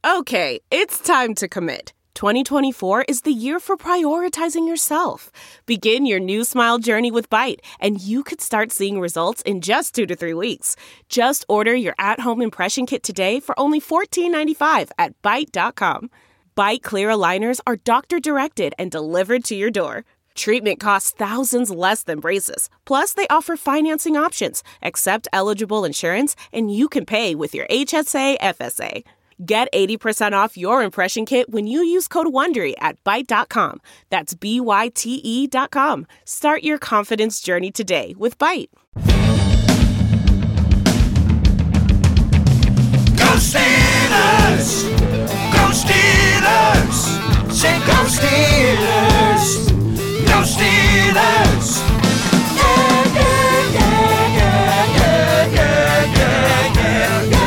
Okay, it's time to commit. 2024 is the year for prioritizing yourself. Begin your new smile journey with Byte, and you could start seeing results in just 2 to 3 weeks. Just order your at-home impression kit today for only $14.95 at Byte.com. Byte Clear aligners are doctor-directed and delivered to your door. Treatment costs thousands less than braces. Plus, they offer financing options, accept eligible insurance, and you can pay with your HSA FSA. Get 80% off your impression kit when you use code WONDERY at Byte.com. That's BYTE.com. Start your confidence journey today with Byte. Go Steelers! Go Steelers! Say go Steelers! Go Steelers! Yeah, yeah, yeah, yeah, yeah, yeah, yeah, yeah, yeah.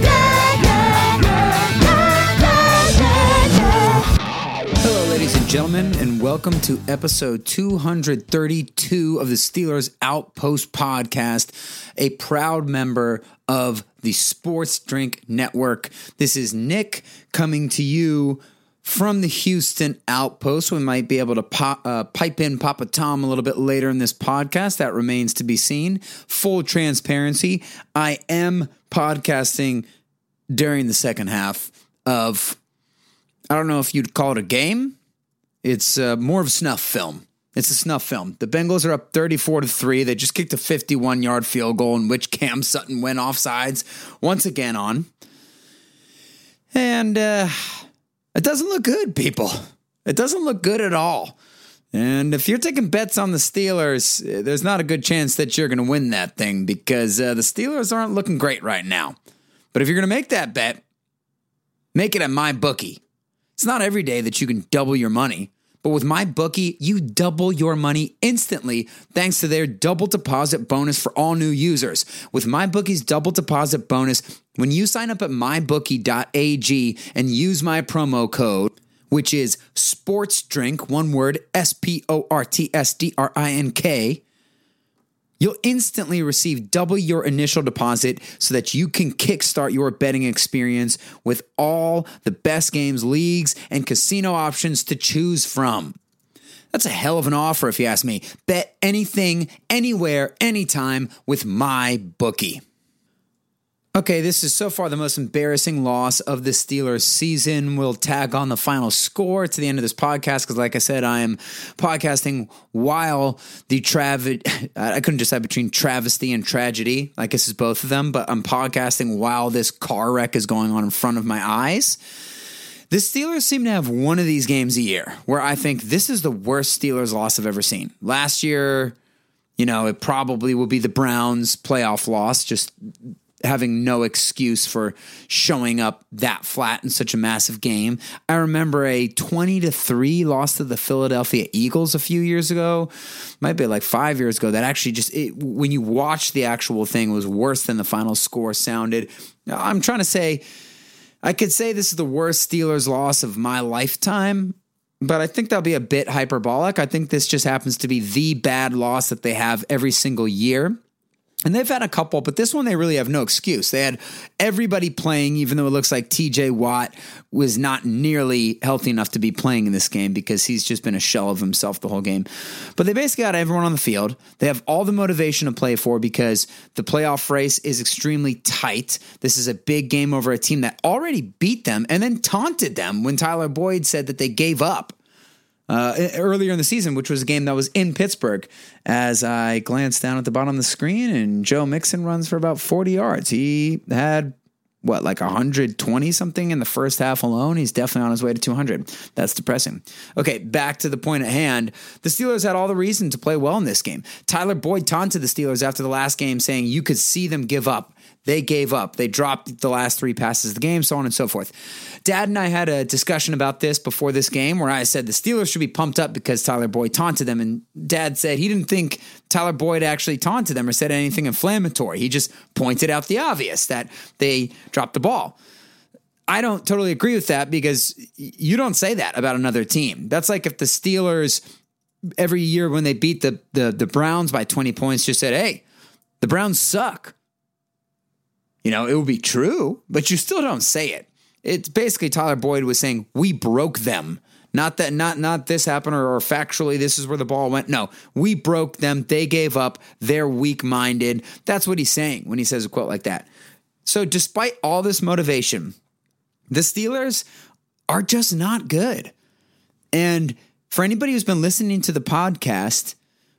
Hello, ladies and gentlemen, and welcome to episode 232 of the Steelers Outpost podcast, a proud member of the Sports Drink Network. This is Nick coming to you from the Houston Outpost. We might be able to pipe in Papa Tom a little bit later in this podcast. That remains to be seen. Full transparency, I am podcasting during the second half of, I don't know if you'd call it a game. It's more of a snuff film. It's a snuff film. The Bengals are up 34-3. They just kicked a 51-yard field goal in which Cam Sutton went offsides once again on. And it doesn't look good, people. It doesn't look good at all. And if you're taking bets on the Steelers, there's not a good chance that you're going to win that thing because the Steelers aren't looking great right now. But if you're going to make that bet, make it at MyBookie. It's not every day that you can double your money. But with MyBookie, you double your money instantly thanks to their double deposit bonus for all new users. With MyBookie's double deposit bonus, when you sign up at mybookie.ag and use my promo code, which is SPORTSDRINK, one word, SPORTSDRINK, you'll instantly receive double your initial deposit so that you can kickstart your betting experience with all the best games, leagues, and casino options to choose from. That's a hell of an offer if you ask me. Bet anything, anywhere, anytime with MyBookie. Okay, this is so far the most embarrassing loss of the Steelers season. We'll tag on the final score to the end of this podcast because, like I said, I am podcasting while the I couldn't decide between travesty and tragedy. I guess it's both of them, but I'm podcasting while this car wreck is going on in front of my eyes. The Steelers seem to have one of these games a year where I think this is the worst Steelers loss I've ever seen. Last year, it probably will be the Browns playoff loss, just having no excuse for showing up that flat in such a massive game. I remember a 20-3 loss to the Philadelphia Eagles a few years ago. Might be like 5 years ago. That actually when you watch the actual thing, was worse than the final score sounded. I'm trying to say, I could say this is the worst Steelers loss of my lifetime, but I think that'll be a bit hyperbolic. I think this just happens to be the bad loss that they have every single year. And they've had a couple, but this one they really have no excuse. They had everybody playing, even though it looks like TJ Watt was not nearly healthy enough to be playing in this game because he's just been a shell of himself the whole game. But they basically got everyone on the field. They have all the motivation to play for because the playoff race is extremely tight. This is a big game over a team that already beat them and then taunted them when Tyler Boyd said that they gave up earlier in the season, which was a game that was in Pittsburgh. As I glanced down at the bottom of the screen, and Joe Mixon runs for about 40 yards. He had, 120 something in the first half alone. He's definitely on his way to 200. That's depressing. Okay, back to the point at hand. The Steelers had all the reason to play well in this game. Tyler Boyd taunted the Steelers after the last game, saying you could see them give up. They gave up. They dropped the last 3 passes of the game, so on and so forth. Dad and I had a discussion about this before this game where I said the Steelers should be pumped up because Tyler Boyd taunted them, and Dad said he didn't think Tyler Boyd actually taunted them or said anything inflammatory. He just pointed out the obvious, that they dropped the ball. I don't totally agree with that because you don't say that about another team. That's like if the Steelers every year when they beat the Browns by 20 points just said, hey, the Browns suck. It would be true, but you still don't say it. it's basically Tyler Boyd was saying, we broke them. Not that, not this happened or factually this is where the ball went. No, we broke them. They gave up. They're weak-minded. That's what he's saying when he says a quote like that. So despite all this motivation, the Steelers are just not good. And for anybody who's been listening to the podcast,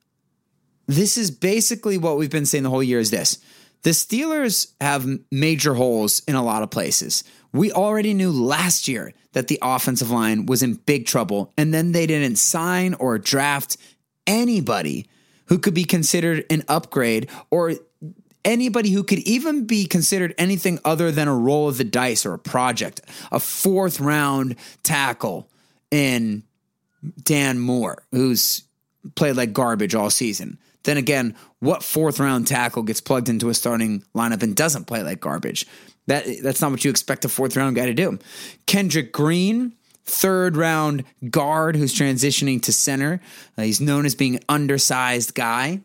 this is basically what we've been saying the whole year is this. The Steelers have major holes in a lot of places. We already knew last year that the offensive line was in big trouble, and then they didn't sign or draft anybody who could be considered an upgrade or anybody who could even be considered anything other than a roll of the dice or a project, a 4th round tackle in Dan Moore, who's played like garbage all season. Then again, what 4th round tackle gets plugged into a starting lineup and doesn't play like garbage? That's not what you expect a 4th round guy to do. Kendrick Green, 3rd round guard who's transitioning to center. He's known as being an undersized guy.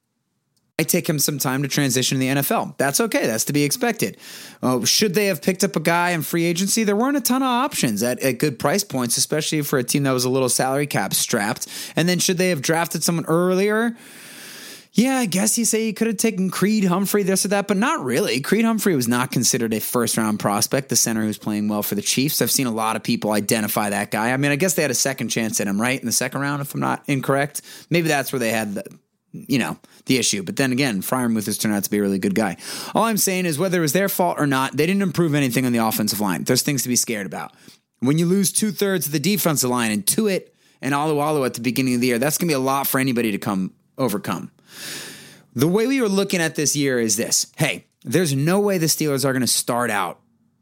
It take him some time to transition to the NFL. That's okay. That's to be expected. Should they have picked up a guy in free agency? There weren't a ton of options at good price points, especially for a team that was a little salary cap strapped. And then should they have drafted someone earlier? Yeah, I guess you say you could have taken Creed Humphrey, this or that, but not really. Creed Humphrey was not considered a 1st-round prospect, the center who's playing well for the Chiefs. I've seen a lot of people identify that guy. I mean, I guess they had a second chance at him, right, in the 2nd round, if I'm not incorrect. Maybe that's where they had the issue. But then again, Freiermuth has turned out to be a really good guy. All I'm saying is whether it was their fault or not, they didn't improve anything on the offensive line. There's things to be scared about. When you lose 2/3 of the defensive line and Tuitt and Alualu at the beginning of the year, that's going to be a lot for anybody to overcome. The way we were looking at this year is this. Hey, there's no way the Steelers are going to start out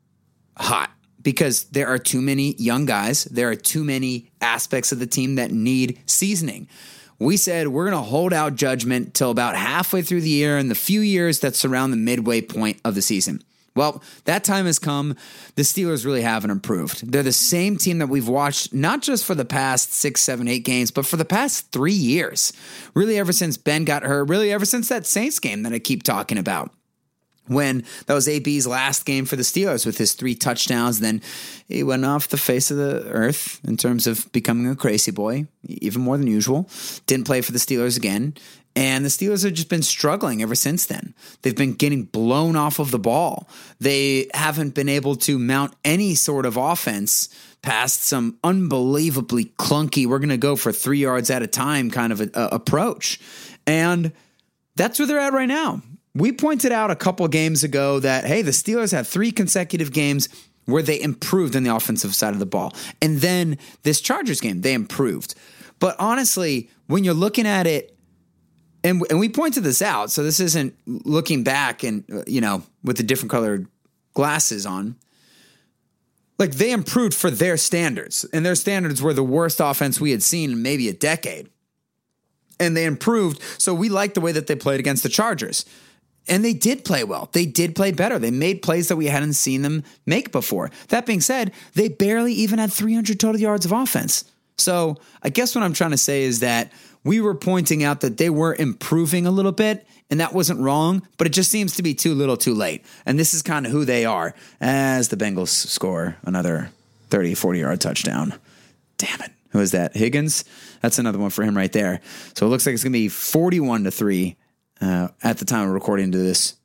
hot because there are too many young guys. There are too many aspects of the team that need seasoning. We said we're going to hold out judgment till about halfway through the year and the few years that surround the midway point of the season. Well, that time has come. The Steelers really haven't improved. They're the same team that we've watched, not just for the past 6, 7, 8 games, but for the past 3 years. Really ever since Ben got hurt, really ever since that Saints game that I keep talking about. When that was AB's last game for the Steelers with his 3 touchdowns, then he went off the face of the earth in terms of becoming a crazy boy, even more than usual. Didn't play for the Steelers again. And the Steelers have just been struggling ever since then. They've been getting blown off of the ball. They haven't been able to mount any sort of offense past some unbelievably clunky, we're going to go for 3 yards at a time kind of approach. And that's where they're at right now. We pointed out a couple games ago that, hey, the Steelers had 3 consecutive games where they improved on the offensive side of the ball. And then this Chargers game, they improved. But honestly, when you're looking at it, and we pointed this out, so this isn't looking back and, with the different colored glasses on. Like, they improved for their standards, and their standards were the worst offense we had seen in maybe a decade. And they improved, so we liked the way that they played against the Chargers. And they did play well. They did play better. They made plays that we hadn't seen them make before. That being said, they barely even had 300 total yards of offense. So I guess what I'm trying to say is that we were pointing out that they were improving a little bit, and that wasn't wrong, but it just seems to be too little too late. And this is kind of who they are as the Bengals score another 30, 40-yard touchdown. Damn it. Who is that? Higgins? That's another one for him right there. So it looks like it's going to be 41-3 at the time of recording this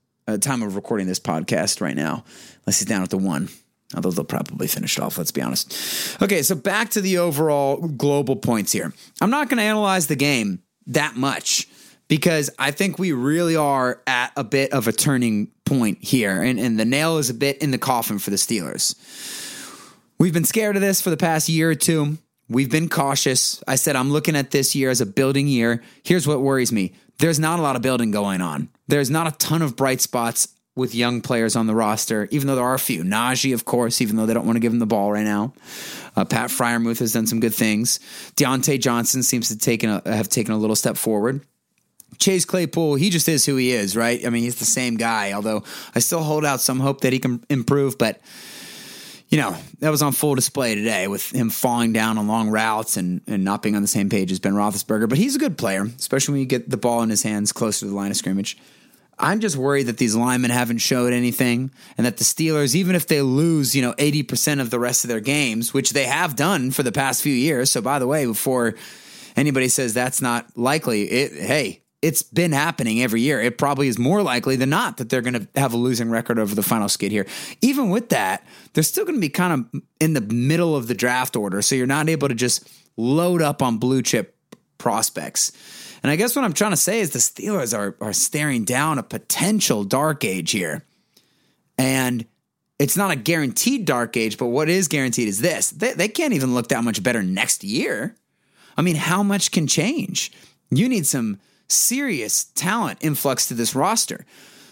podcast right now, unless he's down at the 1. Although they'll probably finish it off, let's be honest. Okay, so back to the overall global points here. I'm not going to analyze the game that much because I think we really are at a bit of a turning point here, and the nail is a bit in the coffin for the Steelers. We've been scared of this for the past year or two. We've been cautious. I said I'm looking at this year as a building year. Here's what worries me. There's not a lot of building going on. There's not a ton of bright spots with young players on the roster, even though there are a few. Najee, of course, even though they don't want to give him the ball right now. Pat Freiermuth has done some good things. Deontay Johnson seems to have taken a little step forward. Chase Claypool, he just is who he is, right? I mean, he's the same guy, although I still hold out some hope that he can improve, but that was on full display today with him falling down on long routes and not being on the same page as Ben Roethlisberger. But he's a good player, especially when you get the ball in his hands closer to the line of scrimmage. I'm just worried that these linemen haven't showed anything, and that the Steelers, even if they lose, 80% of the rest of their games, which they have done for the past few years. So by the way, before anybody says that's not likely, it's been happening every year. It probably is more likely than not that they're going to have a losing record over the final skid here. Even with that, they're still going to be kind of in the middle of the draft order. So you're not able to just load up on blue chip prospects. And I guess what I'm trying to say is the Steelers are staring down a potential dark age here. And it's not a guaranteed dark age, but what is guaranteed is this. They can't even look that much better next year. I mean, how much can change? You need some serious talent influx to this roster.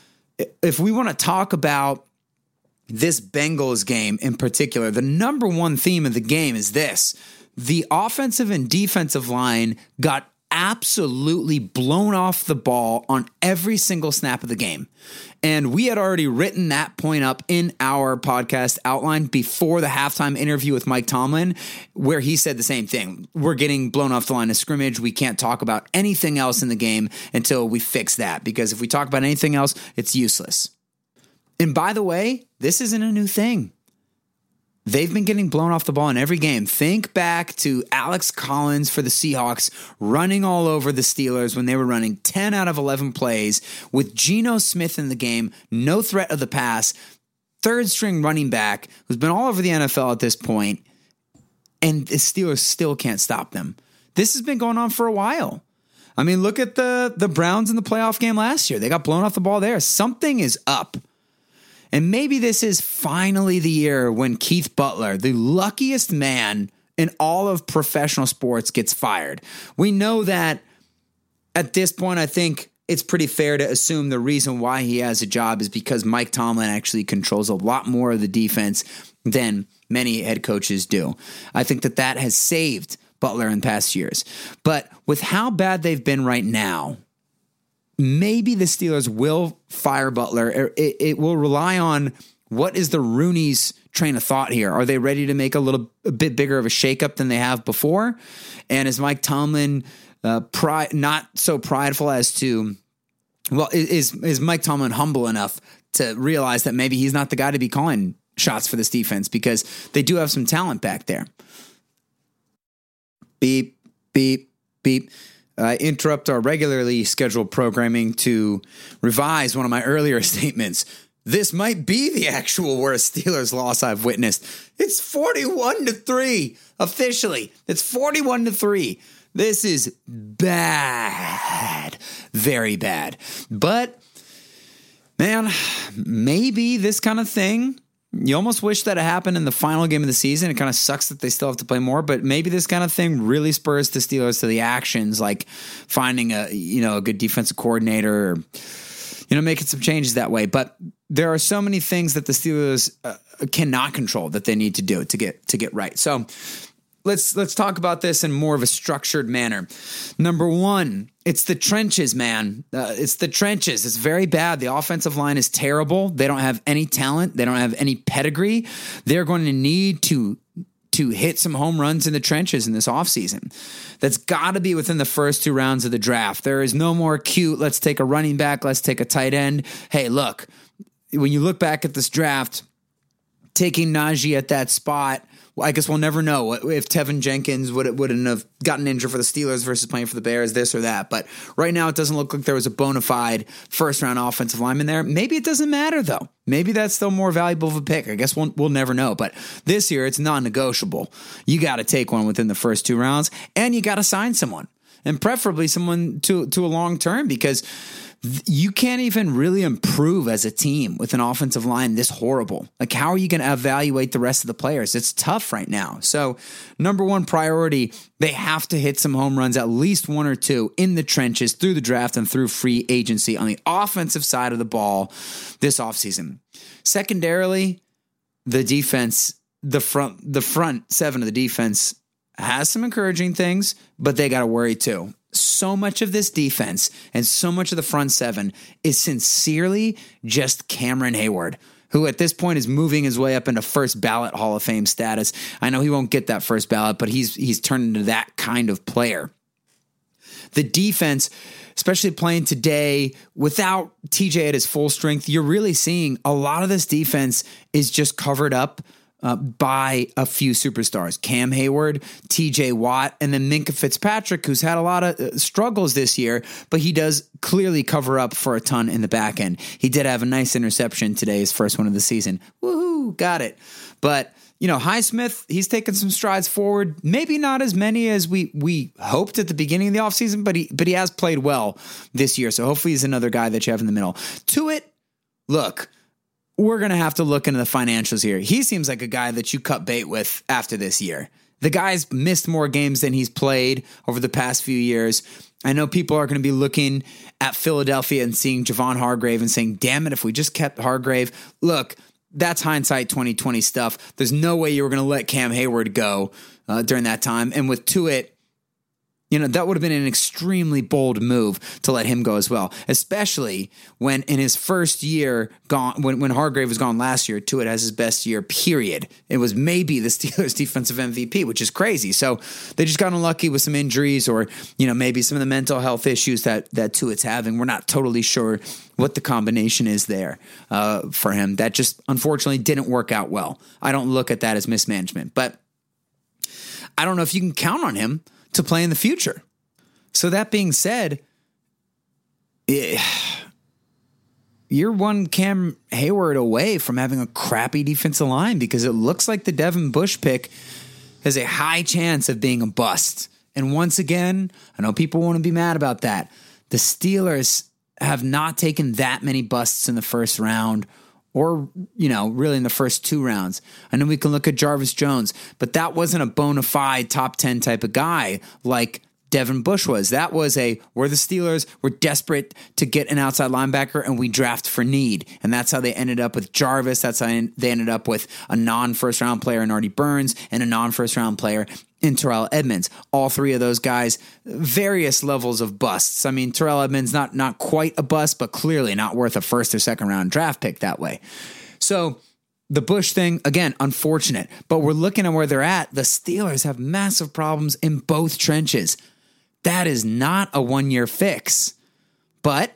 If we want to talk about this Bengals game in particular, the number one theme of the game is this. The offensive and defensive line got absolutely blown off the ball on every single snap of the game. And we had already written that point up in our podcast outline before the halftime interview with Mike Tomlin, where he said the same thing. We're getting blown off the line of scrimmage. We can't talk about anything else in the game until we fix that, because if we talk about anything else, it's useless. And by the way, this isn't a new thing. They've been getting blown off the ball in every game. Think back to Alex Collins for the Seahawks running all over the Steelers when they were running 10 out of 11 plays with Geno Smith in the game, no threat of the pass, third string running back who's been all over the NFL at this point, and the Steelers still can't stop them. This has been going on for a while. I mean, look at the Browns in the playoff game last year. They got blown off the ball there. Something is up. And maybe this is finally the year when Keith Butler, the luckiest man in all of professional sports, gets fired. We know that at this point, I think it's pretty fair to assume the reason why he has a job is because Mike Tomlin actually controls a lot more of the defense than many head coaches do. I think that has saved Butler in past years. But with how bad they've been right now, maybe the Steelers will fire Butler. It will rely on what is the Rooney's train of thought here. Are they ready to make a bit bigger of a shakeup than they have before? And is Mike Tomlin not so prideful as to, is Mike Tomlin humble enough to realize that maybe he's not the guy to be calling shots for this defense, because they do have some talent back there? Beep, beep, beep. Interrupt our regularly scheduled programming to revise one of my earlier statements. This might be the actual worst Steelers loss I've witnessed. It's 41-3 officially. It's 41-3. This is bad, very bad. But man, maybe this kind of thing, you almost wish that it happened in the final game of the season. It kind of sucks that they still have to play more, but maybe this kind of thing really spurs the Steelers to the actions, like finding a good defensive coordinator, or, making some changes that way. But there are so many things that the Steelers cannot control that they need to do to get right. So let's talk about this in more of a structured manner. Number one, it's the trenches, man. It's the trenches. It's very bad. The offensive line is terrible. They don't have any talent. They don't have any pedigree. They're going to need to hit some home runs in the trenches in this offseason. That's got to be within the first 2 rounds of the draft. There is no more cute, let's take a running back, let's take a tight end. Hey, look, when you look back at this draft, taking Najee at that spot, I guess we'll never know if Tevin Jenkins wouldn't have gotten injured for the Steelers versus playing for the Bears, this or that. But right now, it doesn't look like there was a bona fide first-round offensive lineman there. Maybe it doesn't matter, though. Maybe that's still more valuable of a pick. I guess we'll never know. But this year, it's non-negotiable. You got to take one within the first 2 rounds, and you got to sign someone, and preferably someone to a long term, because you can't even really improve as a team with an offensive line this horrible. Like, how are you going to evaluate the rest of the players? It's tough right now. So, number one priority, they have to hit some home runs, at least 1 or 2 in the trenches through the draft and through free agency on the offensive side of the ball this offseason. Secondarily, the defense, the front 7 of the defense has some encouraging things, but they got to worry too. So much of this defense and so much of the front 7 is sincerely just Cameron Hayward, who at this point is moving his way up into first ballot Hall of Fame status. I know he won't get that first ballot, but he's turned into that kind of player. the defense, especially playing today without TJ at his full strength, you're really seeing a lot of this defense is just covered up by a few superstars. Cam Hayward, TJ Watt, and then Minkah Fitzpatrick, who's had a lot of struggles this year, but he does clearly cover up for a ton in the back end. He did have a nice interception today, his first one of the season. Woohoo, got it. But Highsmith, he's taken some strides forward. Maybe not as many as we hoped at the beginning of the offseason, but he has played well this year. So hopefully he's another guy that you have in the middle. Tuitt, look, we're going to have to look into the financials here. He seems like a guy that you cut bait with after this year. The guy's missed more games than he's played over the past few years. I know people are going to be looking at Philadelphia and seeing Javon Hargrave and saying, damn it, if we just kept Hargrave. Look, that's hindsight 2020 stuff. There's no way you were going to let Cam Hayward go during that time. And with Tuitt, that would have been an extremely bold move to let him go as well, especially when in his first year gone, when Hargrave was gone last year, Tuitt has his best year, period. It was maybe the Steelers defensive MVP, which is crazy. So they just got unlucky with some injuries or, maybe some of the mental health issues that Tuitt's having. We're not totally sure what the combination is there for him. That just unfortunately didn't work out well. I don't look at that as mismanagement, but I don't know if you can count on him to play in the future. So that being said, you're one Cam Hayward away from having a crappy defensive line because it looks like the Devin Bush pick has a high chance of being a bust. And once again, I know people want to be mad about that. The Steelers have not taken that many busts in the first round or, really in the first 2 rounds. I know we can look at Jarvis Jones, but that wasn't a bona fide top 10 type of guy like Devin Bush was. That was we're the Steelers, we're desperate to get an outside linebacker, and we draft for need. And that's how they ended up with Jarvis. That's how they ended up with a non-first round player in Artie Burns and a non-first round player in Terrell Edmunds. All 3 of those guys, various levels of busts. I mean, Terrell Edmunds, not quite a bust, but clearly not worth a first or second round draft pick that way. So the Bush thing, again, unfortunate, but we're looking at where they're at. The Steelers have massive problems in both trenches. That is not a 1-year fix, but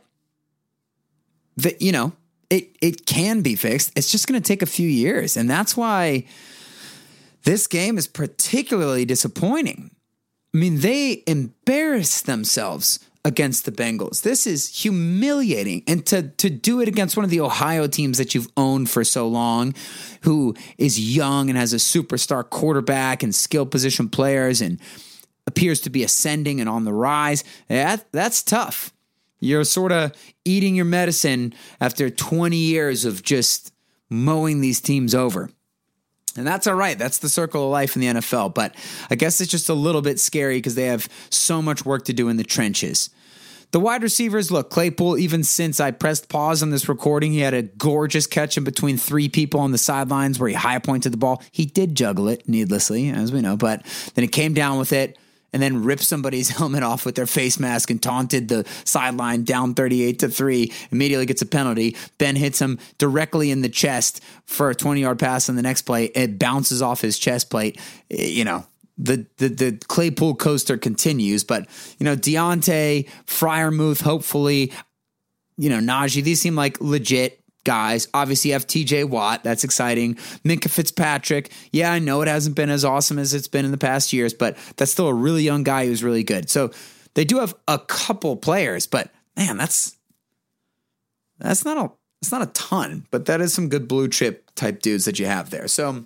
it can be fixed. It's just going to take a few years. And that's why this game is particularly disappointing. I mean, they embarrassed themselves against the Bengals. This is humiliating. And to do it against one of the Ohio teams that you've owned for so long, who is young and has a superstar quarterback and skill position players and appears to be ascending and on the rise, that's tough. You're sort of eating your medicine after 20 years of just mowing these teams over. And that's all right. That's the circle of life in the NFL. But I guess it's just a little bit scary because they have so much work to do in the trenches. The wide receivers, look, Claypool, even since I pressed pause on this recording, he had a gorgeous catch in between 3 people on the sidelines where he high pointed the ball. He did juggle it needlessly, as we know, but then he came down with it and then ripped somebody's helmet off with their face mask and taunted the sideline down 38-3, immediately gets a penalty. Ben hits him directly in the chest for a 20-yard pass on the next play. It bounces off his chest plate. The Claypool coaster continues, but, Deontay, Freiermuth, hopefully, Najee, these seem like legit guys. Obviously, you have TJ Watt. That's exciting. Minkah Fitzpatrick. Yeah, I know it hasn't been as awesome as it's been in the past years, but that's still a really young guy who's really good. So they do have a couple players, but man, that's not a ton, but that is some good blue chip type dudes that you have there. So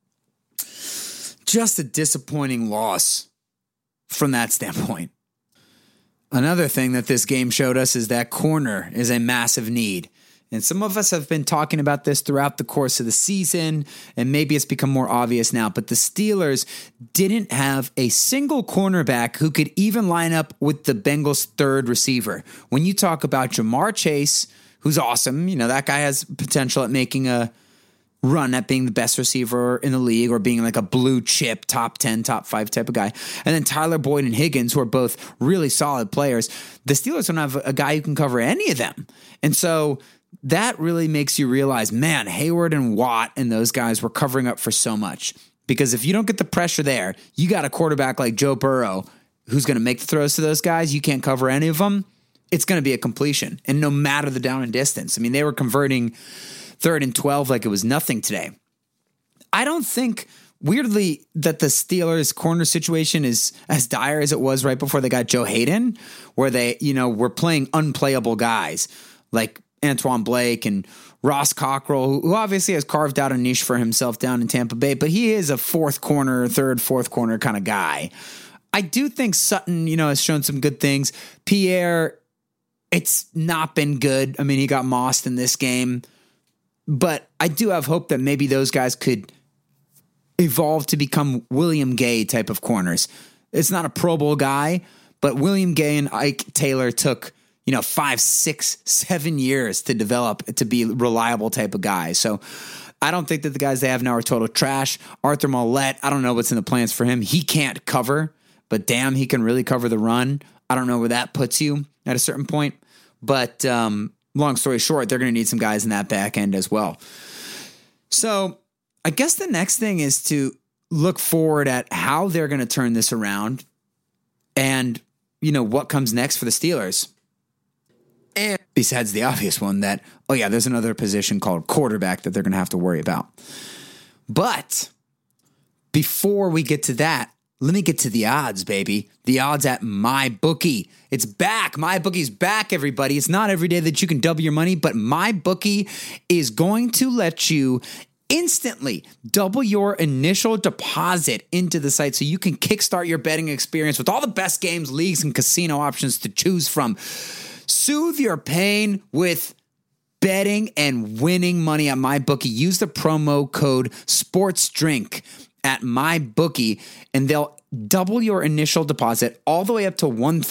just a disappointing loss from that standpoint. Another thing that this game showed us is that corner is a massive need. And some of us have been talking about this throughout the course of the season, and maybe it's become more obvious now, but the Steelers didn't have a single cornerback who could even line up with the Bengals' 3rd receiver. When you talk about Jamar Chase, who's awesome, that guy has potential at making a run at being the best receiver in the league or being like a blue chip, top 10, top 5 type of guy. And then Tyler Boyd and Higgins, who are both really solid players. The Steelers don't have a guy who can cover any of them. And so that really makes you realize, man, Hayward and Watt and those guys were covering up for so much. Because if you don't get the pressure there, you got a quarterback like Joe Burrow who's going to make the throws to those guys, you can't cover any of them, it's going to be a completion. And no matter the down and distance. I mean, they were converting 3rd and 12 like it was nothing today. I don't think, weirdly, that the Steelers' corner situation is as dire as it was right before they got Joe Hayden, where they, were playing unplayable guys like Antoine Blake and Ross Cockrell, who obviously has carved out a niche for himself down in Tampa Bay, but he is a fourth corner kind of guy. I do think Sutton, has shown some good things. Pierre, it's not been good. I mean, he got mossed in this game, but I do have hope that maybe those guys could evolve to become William Gay type of corners. It's not a Pro Bowl guy, but William Gay and Ike Taylor took 5, 6, 7 years to develop to be reliable type of guys. So I don't think that the guys they have now are total trash. Arthur Mollett, I don't know what's in the plans for him. He can't cover, but damn, he can really cover the run. I don't know where that puts you at a certain point. But long story short, they're going to need some guys in that back end as well. So I guess the next thing is to look forward at how they're going to turn this around and, what comes next for the Steelers. And besides the obvious one that, there's another position called quarterback that they're going to have to worry about. But before we get to that, let me get to the odds, baby. The odds at MyBookie. It's back. MyBookie's back, everybody. It's not every day that you can double your money, but MyBookie is going to let you instantly double your initial deposit into the site so you can kickstart your betting experience with all the best games, leagues, and casino options to choose from. Soothe your pain with betting and winning money at MyBookie. Use the promo code SPORTSDRINK at MyBookie, and they'll double your initial deposit all the way up to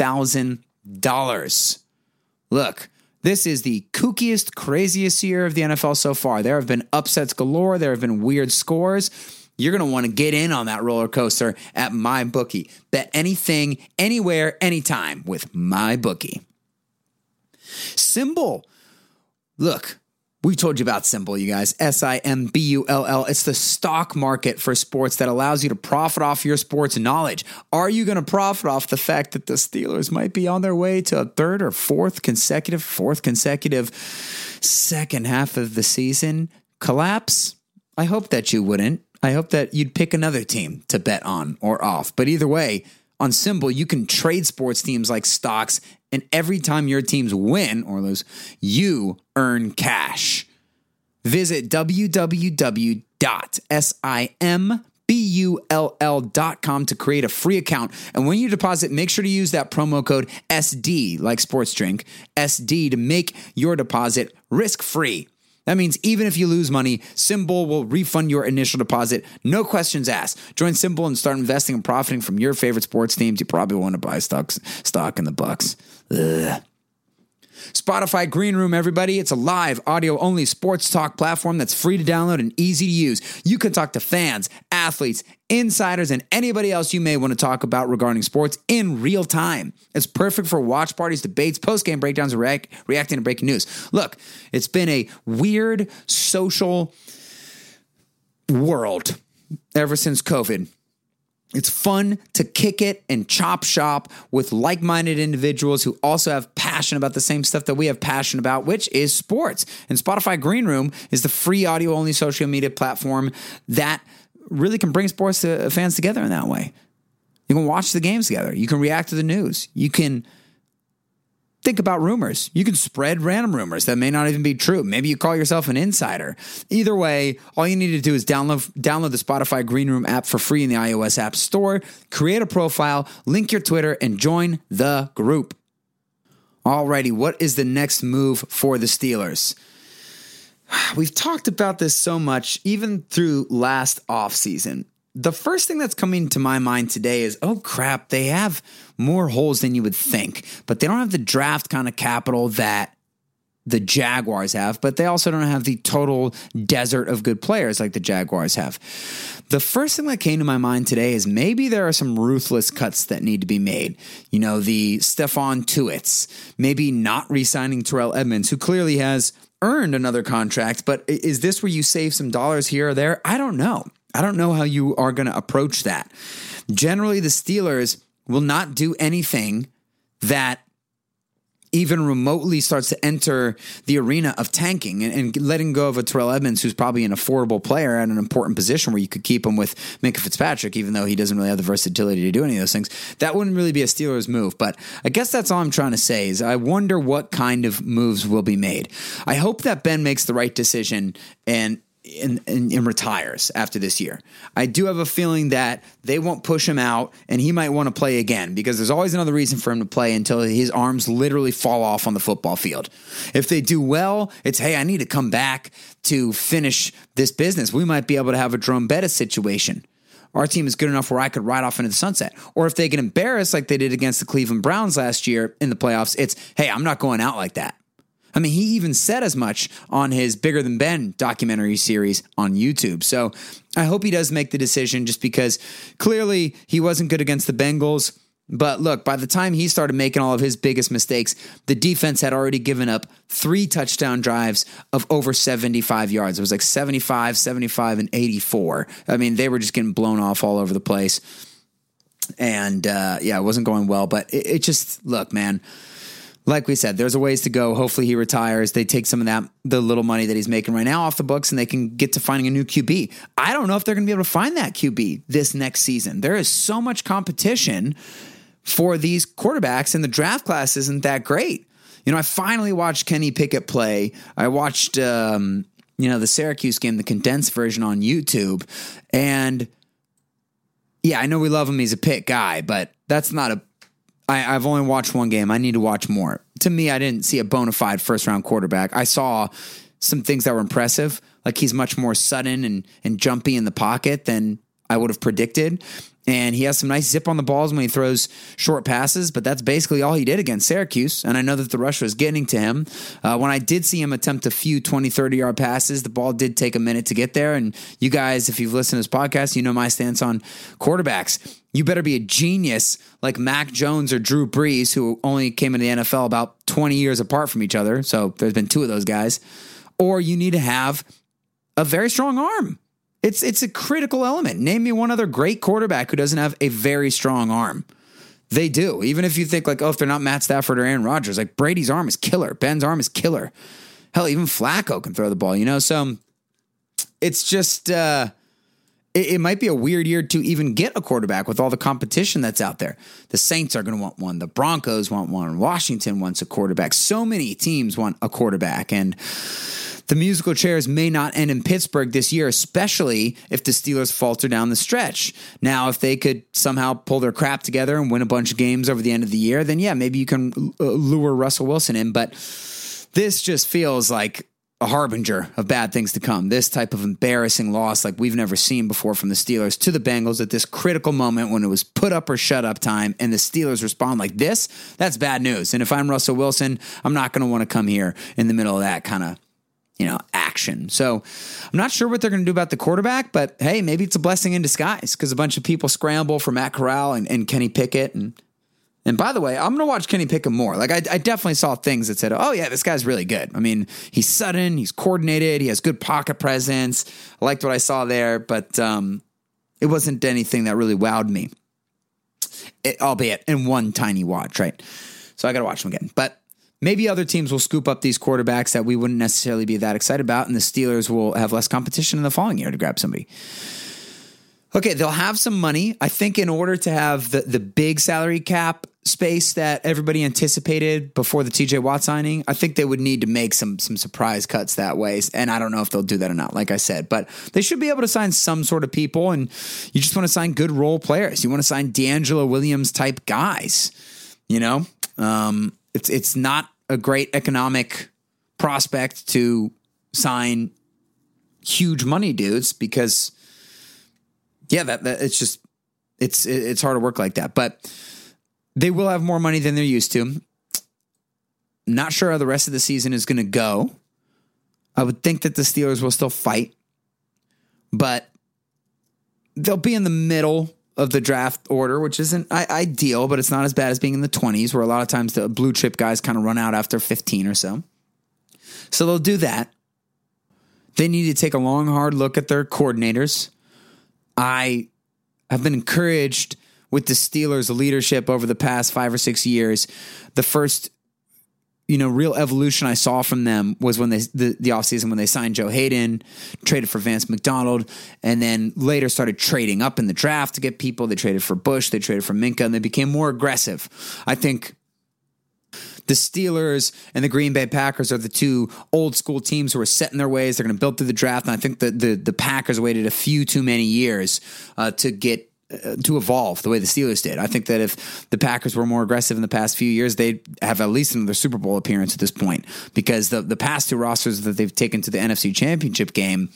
$1,000. Look, this is the kookiest, craziest year of the NFL so far. There have been upsets galore. There have been weird scores. You're going to want to get in on that roller coaster at MyBookie. Bet anything, anywhere, anytime with MyBookie. Symbol. Look, we told you about Symbol, you guys. SIMBULL. It's the stock market for sports that allows you to profit off your sports knowledge. Are you going to profit off the fact that the Steelers might be on their way to a third or fourth consecutive second half of the season collapse? I hope that you wouldn't. I hope that you'd pick another team to bet on or off. But either way, on Symbol, you can trade sports teams like stocks, and every time your teams win or lose, you earn cash. Visit www.simbull.com to create a free account. And when you deposit, make sure to use that promo code SD, like sports drink, SD, to make your deposit risk-free. That means even if you lose money, Symbol will refund your initial deposit. No questions asked. Join Symbol and start investing and profiting from your favorite sports teams. You probably want to buy stock in the Bucks. Ugh. Spotify Green Room, everybody. It's a live, audio-only sports talk platform that's free to download and easy to use. You can talk to fans, athletes, insiders, and anybody else you may want to talk about regarding sports in real time. It's perfect for watch parties, debates, post-game breakdowns, and reacting to breaking news. Look, it's been a weird social world ever since COVID. It's fun to kick it and chop shop with like-minded individuals who also have passion about the same stuff that we have passion about, which is sports. And Spotify Green Room is the free audio-only social media platform that really can bring sports fans together in that way. You can watch the games together. You can react to the news. You can think about rumors. You can spread random rumors that may not even be true. Maybe you call yourself an insider. Either way, all you need to do is download the Spotify Green Room app for free in the iOS App Store, create a profile, link your Twitter, and join the group. Alrighty, what is the next move for the Steelers? We've talked about this so much, even through last offseason. The first thing that's coming to my mind today is, oh crap, they have more holes than you would think, but they don't have the draft kind of capital that the Jaguars have, but they also don't have the total desert of good players like the Jaguars have. The first thing that came to my mind today is maybe there are some ruthless cuts that need to be made. You know, the Stephon Tuitt's, maybe not re-signing Terrell Edmunds, who clearly has earned another contract, but is this where you save some dollars here or there? I don't know. I don't know how you are going to approach that. Generally, the Steelers will not do anything that even remotely starts to enter the arena of tanking and letting go of a Terrell Edmonds, who's probably an affordable player at an important position where you could keep him with Minkah Fitzpatrick, even though he doesn't really have the versatility to do any of those things. That wouldn't really be a Steelers move. But I guess that's all I'm trying to say is I wonder what kind of moves will be made. I hope that Ben makes the right decision and retires after this year. I do have a feeling that they won't push him out and he might want to play again because there's always another reason for him to play until his arms literally fall off on the football field. If they do well, it's, hey, I need to come back to finish this business. We might be able to have a Jerome Bettis situation. Our team is good enough where I could ride off into the sunset. Or if they get embarrassed like they did against the Cleveland Browns last year in the playoffs, it's, hey, I'm not going out like that. I mean, he even said as much on his Bigger Than Ben documentary series on YouTube. So I hope he does make the decision just because clearly he wasn't good against the Bengals. But look, by the time he started making all of his biggest mistakes, the defense had already given up 3 touchdown drives of over 75 yards. It was like 75, 75, and 84. I mean, they were just getting blown off all over the place. And it wasn't going well. But it just, look, man. Like we said, there's a ways to go. Hopefully he retires. They take some of the little money that he's making right now off the books and they can get to finding a new QB. I don't know if they're going to be able to find that QB this next season. There is so much competition for these quarterbacks and the draft class isn't that great. You know, I finally watched Kenny Pickett play. I watched, the Syracuse game, the condensed version on YouTube. And yeah, I know we love him. He's a Pitt guy, but that's not I've only watched one game. I need to watch more. To me, I didn't see a bona fide first-round quarterback. I saw some things that were impressive, like he's much more sudden and jumpy in the pocket than I would have predicted. And he has some nice zip on the balls when he throws short passes, but that's basically all he did against Syracuse. And I know that the rush was getting to him. When I did see him attempt a few 20, 30-yard passes, the ball did take a minute to get there. And you guys, if you've listened to this podcast, you know my stance on quarterbacks. You better be a genius like Mac Jones or Drew Brees, who only came into the NFL about 20 years apart from each other. So there's been 2 of those guys. Or you need to have a very strong arm. It's a critical element. Name me one other great quarterback who doesn't have a very strong arm. They do. Even if you think like, if they're not Matt Stafford or Aaron Rodgers, like Brady's arm is killer. Ben's arm is killer. Hell, even Flacco can throw the ball, So it's just, it might be a weird year to even get a quarterback with all the competition that's out there. The Saints are going to want one. The Broncos want one. Washington wants a quarterback. So many teams want a quarterback. And the musical chairs may not end in Pittsburgh this year, especially if the Steelers falter down the stretch. Now, if they could somehow pull their crap together and win a bunch of games over the end of the year, then yeah, maybe you can lure Russell Wilson in. But this just feels like a harbinger of bad things to come. This type of embarrassing loss like we've never seen before from the Steelers to the Bengals at this critical moment when it was put up or shut up time and the Steelers respond like this, that's bad news. And if I'm Russell Wilson, I'm not going to want to come here in the middle of that kind of, action. So I'm not sure what they're going to do about the quarterback, but hey, maybe it's a blessing in disguise because a bunch of people scramble for Matt Corral and Kenny Pickett. And by the way, I'm going to watch Kenny Pickett more. Like I definitely saw things that said, oh yeah, this guy's really good. I mean, he's sudden, he's coordinated, he has good pocket presence. I liked what I saw there, but it wasn't anything that really wowed me, albeit in one tiny watch, right? So I got to watch him again. But maybe other teams will scoop up these quarterbacks that we wouldn't necessarily be that excited about, and the Steelers will have less competition in the following year to grab somebody. Okay, they'll have some money. I think in order to have the big salary cap space that everybody anticipated before the TJ Watt signing, I think they would need to make some surprise cuts that way. And I don't know if they'll do that or not, like I said. But they should be able to sign some sort of people, and you just want to sign good role players. You want to sign D'Angelo Williams type guys, It's not a great economic prospect to sign huge money dudes because, yeah, that it's just it's hard to work like that. But they will have more money than they're used to. Not sure how the rest of the season is going to go. I would think that the Steelers will still fight, but they'll be in the middle of the draft order, which isn't ideal, but it's not as bad as being in the 20s, where a lot of times the blue chip guys kind of run out after 15 or so. So they'll do that. They need to take a long, hard look at their coordinators. I have been encouraged with the Steelers' leadership over the past 5 or 6 years. The first, real evolution I saw from them was when the offseason when they signed Joe Hayden, traded for Vance McDonald, and then later started trading up in the draft to get people. They traded for Bush, they traded for Minka, and they became more aggressive. I think the Steelers and the Green Bay Packers are the two old school teams who are set in their ways. They're going to build through the draft, and I think that the Packers waited a few too many years to evolve the way the Steelers did. I think that if the Packers were more aggressive in the past few years, they'd have at least another Super Bowl appearance at this point, because the past two rosters that they've taken to the NFC Championship game,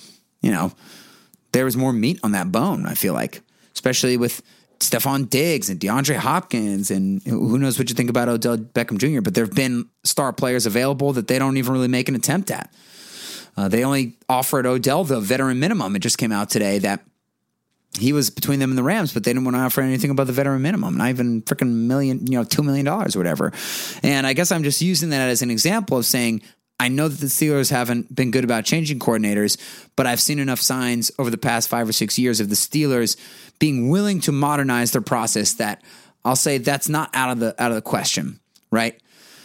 there was more meat on that bone, I feel like, especially with Stephon Diggs and DeAndre Hopkins, and who knows what you think about Odell Beckham Jr., but there have been star players available that they don't even really make an attempt at. They only offered Odell the veteran minimum. It just came out today that he was between them and the Rams, but they didn't want to offer anything about the veteran minimum, not even freaking $2 million or whatever. And I guess I'm just using that as an example of saying, I know that the Steelers haven't been good about changing coordinators, but I've seen enough signs over the past 5 or 6 years of the Steelers being willing to modernize their process that I'll say that's not out of the question, right?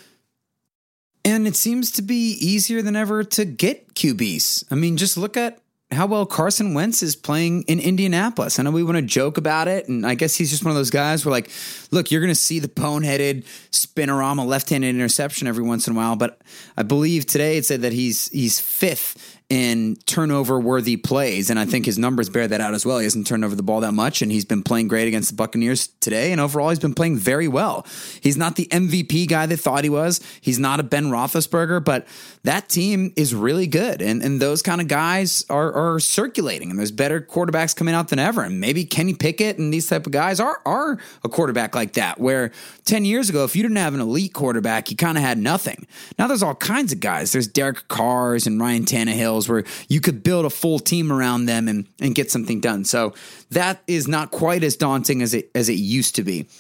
And it seems to be easier than ever to get QBs. I mean, just look at how well Carson Wentz is playing in Indianapolis. I know we want to joke about it, and I guess he's just one of those guys where, like, look, you're going to see the pone-headed spinorama left-handed interception every once in a while, but I believe today it said that he's fifth in turnover-worthy plays, and I think his numbers bear that out as well. He hasn't turned over the ball that much, and he's been playing great against the Buccaneers today, and overall he's been playing very well. He's not the MVP guy they thought he was. He's not a Ben Roethlisberger, but that team is really good, and those kind of guys are circulating, and there's better quarterbacks coming out than ever, and maybe Kenny Pickett and these type of guys are a quarterback like that, where 10 years ago, if you didn't have an elite quarterback, you kind of had nothing. Now there's all kinds of guys. There's Derek Carrs and Ryan Tannehill, where you could build a full team around them and get something done. So that is not quite as daunting as it used to be.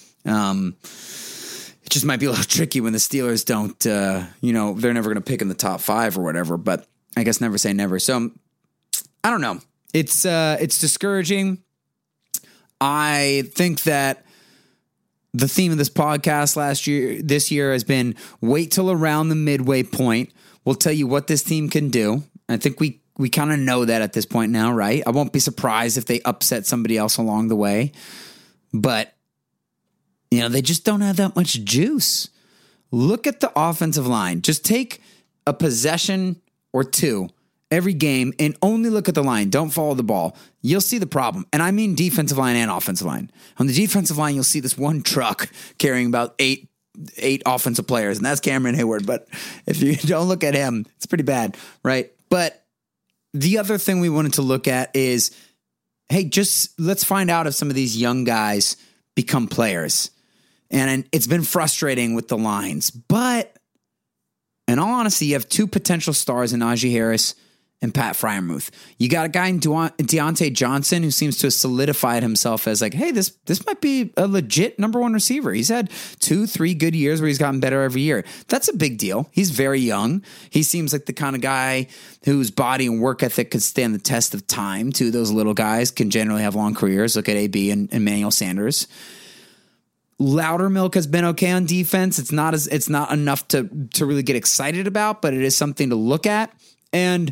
It just might be a little tricky when the Steelers don't, they're never going to pick in the top 5 or whatever, but I guess never say never. So I don't know. It's discouraging. I think that the theme of this podcast this year has been wait till around the midway point. We'll tell you what this team can do. I think we kind of know that at this point now, right? I won't be surprised if they upset somebody else along the way, but they just don't have that much juice. Look at the offensive line. Just take a possession or two every game and only look at the line. Don't follow the ball. You'll see the problem. And I mean defensive line and offensive line. On the defensive line, you'll see this one truck carrying about eight offensive players, and that's Cameron Hayward. But if you don't look at him, it's pretty bad, right? But the other thing we wanted to look at is, hey, just let's find out if some of these young guys become players. And it's been frustrating with the lines. But in all honesty, you have two potential stars in Najee Harris and Pat Freiermuth. You got a guy in Deontay Johnson who seems to have solidified himself as like, hey, this might be a legit number one receiver. He's had 2-3 good years where he's gotten better every year. That's a big deal. He's very young. He seems like the kind of guy whose body and work ethic could stand the test of time. Too, those little guys can generally have long careers. Look at AB and Emmanuel Sanders. Loudermilk has been okay on defense. It's not enough to really get excited about, but it is something to look at. And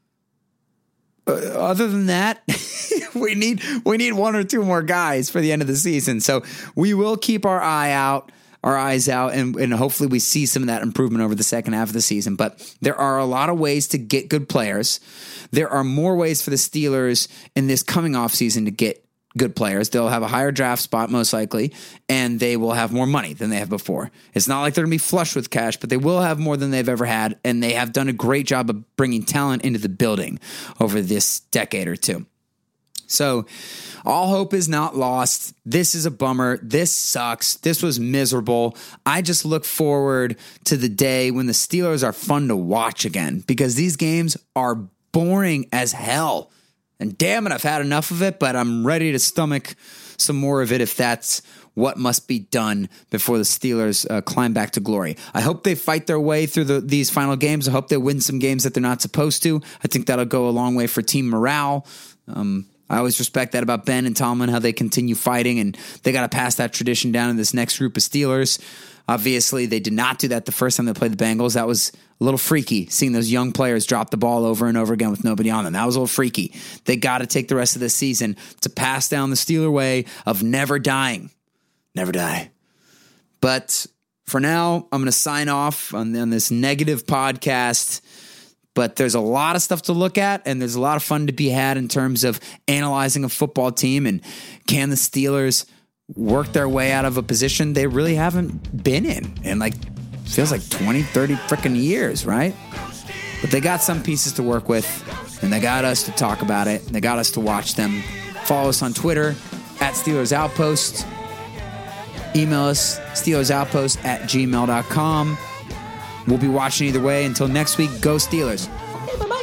other than that, we need 1 or 2 more guys for the end of the season. So we will keep our eyes out, and hopefully we see some of that improvement over the second half of the season. But there are a lot of ways to get good players. There are more ways for the Steelers in this coming off season to get good players. They'll have a higher draft spot most likely, and they will have more money than they have before. It's not like they're going to be flush with cash, but they will have more than they've ever had, and they have done a great job of bringing talent into the building over this decade or two. So all hope is not lost. This is a bummer. This sucks. This was miserable. I just look forward to the day when the Steelers are fun to watch again, because these games are boring as hell. And damn it, I've had enough of it, but I'm ready to stomach some more of it if that's what must be done before the Steelers climb back to glory. I hope they fight their way through these final games. I hope they win some games that they're not supposed to. I think that'll go a long way for team morale. I always respect that about Ben and Tomlin, how they continue fighting, and they got to pass that tradition down to this next group of Steelers. Obviously, they did not do that the first time they played the Bengals. That was a little freaky, seeing those young players drop the ball over and over again with nobody on them. That was a little freaky. They got to take the rest of the season to pass down the Steeler way of never dying. Never die. But for now, I'm going to sign off on this negative podcast. But there's a lot of stuff to look at, and there's a lot of fun to be had in terms of analyzing a football team, and can the Steelers work their way out of a position they really haven't been in like, feels like 20, 30 freaking years, right? But they got some pieces to work with, and they got us to talk about it. They got us to watch them. Follow us on Twitter at Steelers Outpost. Email us, SteelersOutpost@gmail.com. We'll be watching either way. Until next week, go Steelers. Okay, bye-bye.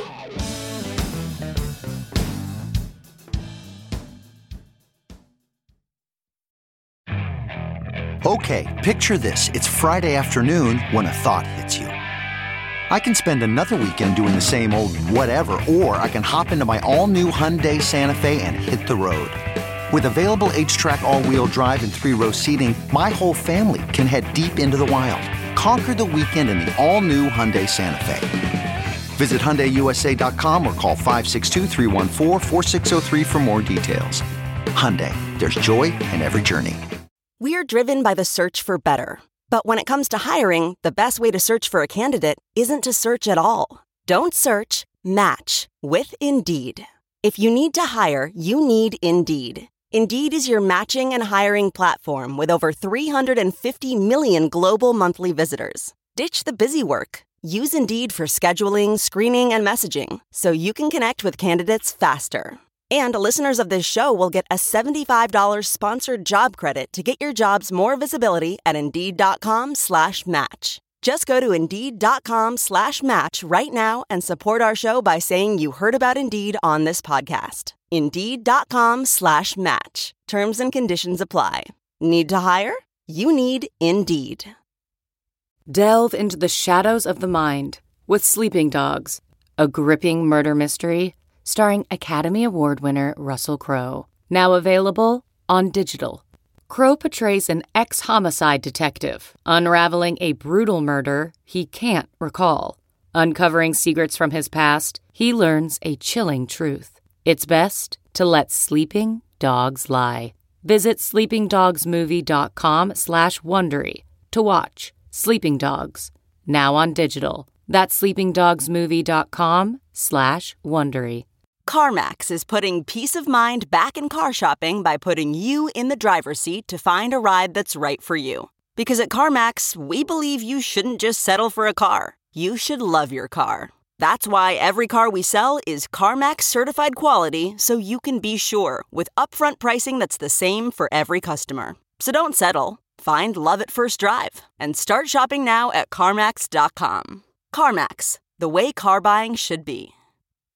Okay, picture this. It's Friday afternoon when a thought hits you. I can spend another weekend doing the same old whatever, or I can hop into my all-new Hyundai Santa Fe and hit the road. With available H-Track all-wheel drive and 3-row seating, my whole family can head deep into the wild. Conquer the weekend in the all-new Hyundai Santa Fe. Visit HyundaiUSA.com or call 562-314-4603 for more details. Hyundai, there's joy in every journey. We're driven by the search for better. But when it comes to hiring, the best way to search for a candidate isn't to search at all. Don't search, match with Indeed. If you need to hire, you need Indeed. Indeed is your matching and hiring platform with over 350 million global monthly visitors. Ditch the busy work. Use Indeed for scheduling, screening, and messaging so you can connect with candidates faster. And listeners of this show will get a $75 sponsored job credit to get your jobs more visibility at Indeed.com/match. Just go to Indeed.com/match right now and support our show by saying you heard about Indeed on this podcast. Indeed.com/match. Terms and conditions apply. Need to hire? You need Indeed. Delve into the shadows of the mind with Sleeping Dogs, a gripping murder mystery starring Academy Award winner Russell Crowe. Now available on digital. Crowe portrays an ex-homicide detective unraveling a brutal murder he can't recall. Uncovering secrets from his past, he learns a chilling truth. It's best to let sleeping dogs lie. Visit sleepingdogsmovie.com/Wondery to watch Sleeping Dogs, now on digital. That's sleepingdogsmovie.com/Wondery. CarMax is putting peace of mind back in car shopping by putting you in the driver's seat to find a ride that's right for you. Because at CarMax, we believe you shouldn't just settle for a car. You should love your car. That's why every car we sell is CarMax certified quality, so you can be sure with upfront pricing that's the same for every customer. So don't settle. Find love at first drive and start shopping now at CarMax.com. CarMax, the way car buying should be.